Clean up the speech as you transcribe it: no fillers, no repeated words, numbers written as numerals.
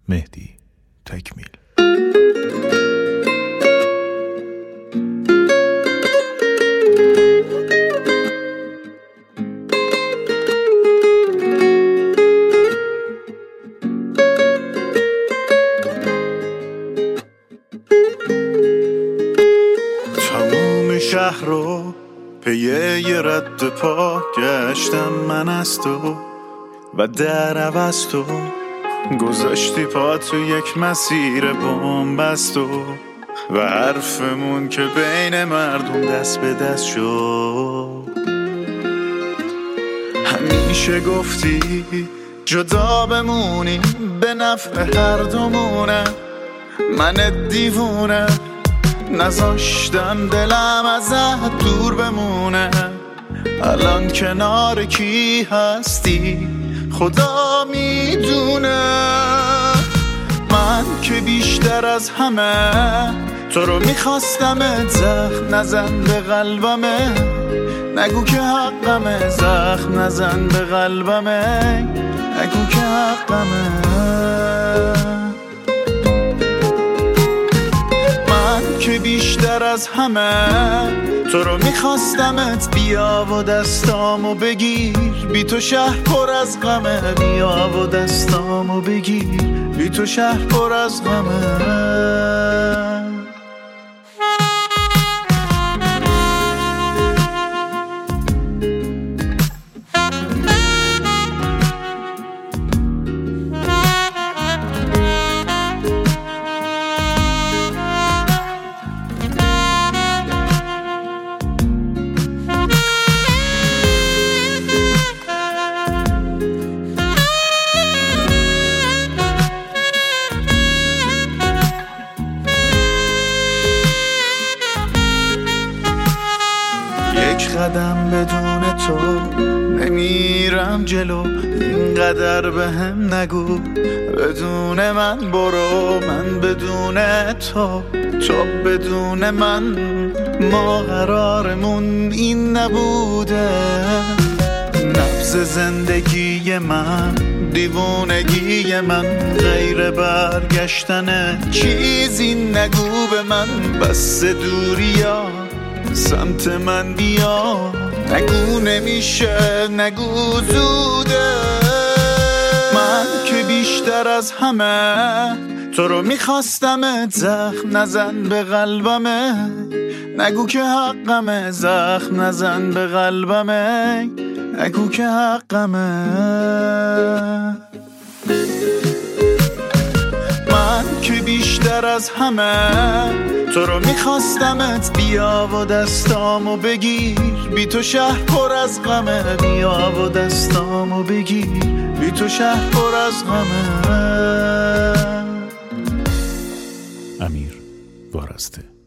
مهدی تکمیل. تموم شهر رو پی یه رد پا گشتم من از تو و در عوض تو گذاشتی پا تو یک مسیر بن‌بست و حرفمون که بین مردم دست به دست شد. همیشه گفتی جدا بمونیم به نفع هر دومونه، من دیوونه نذاشتم دلم ازت دور بمونه. الان کنار کی هستی خدا میدونه. من که بیشتر از همه تو رو میخواستم، زخم نزن به قلبمه، نگو که حقمه، زخم نزن به قلبمه، نگو که حقمه. من که بیشتر از همه تو رو میخواستمت، بیا و دستامو بگیر، بی تو شهر پر از غمه، بیا و دستامو بگیر، بی تو شهر پر از غمه. قدم بدون تو نمیرم جلو، اینقدر به هم نگو، بدون من برو، من بدون تو، تو بدون من، ما قرارمون این نبوده. نبض زندگی من، دیوونگی من، غیر برگشتن چیزی نگو به من، بس دوریا سمت من بیا، نگو نمیشه، نگو زوده. من که بیشتر از همه تو رو میخواستمت، زخم نزن به قلبمه، نگو که حقمه، زخم نزن به قلبمه، نگو که حقمه. من که بیشتر از همه تو رو میخواستمت، بیا و دستامو بگیر، بی تو شهر پر از غمه، بیا و دستامو بگیر، بی تو شهر پر از غمه. امیر وارسته.